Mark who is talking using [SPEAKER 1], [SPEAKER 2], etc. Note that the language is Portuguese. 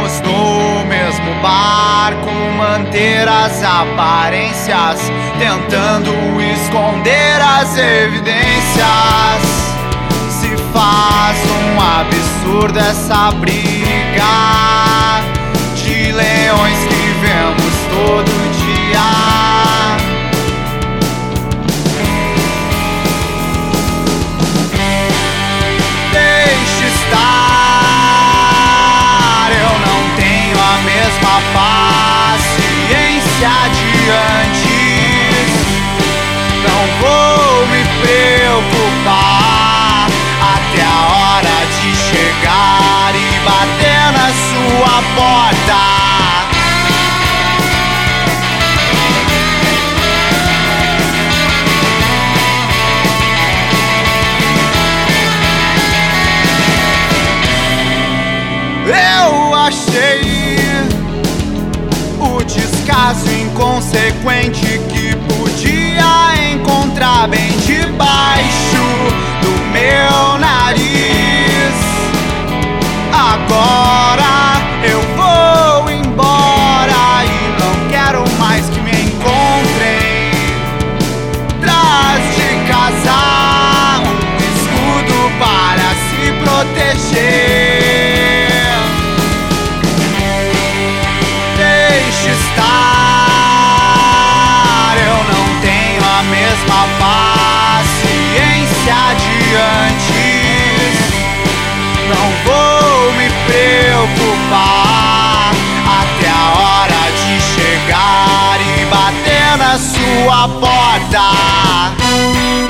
[SPEAKER 1] Estamos no mesmo barco, manter as aparências, tentando esconder as evidências. Se faz um absurdo essa briga de leões que vemos todo dia. Deixe estar, eu não tenho a mesma paciência de antes. Não vou me preocupar até a hora de chegar e bater na sua porta. Eu achei o descaso inconsequente que podia encontrar bem debaixo do meu nariz. Agora eu vou embora e não quero mais que me encontrem. Traz de casa um escudo para se proteger. Mesma paciência de antes. Não vou me preocupar até a hora de chegar e bater na sua porta.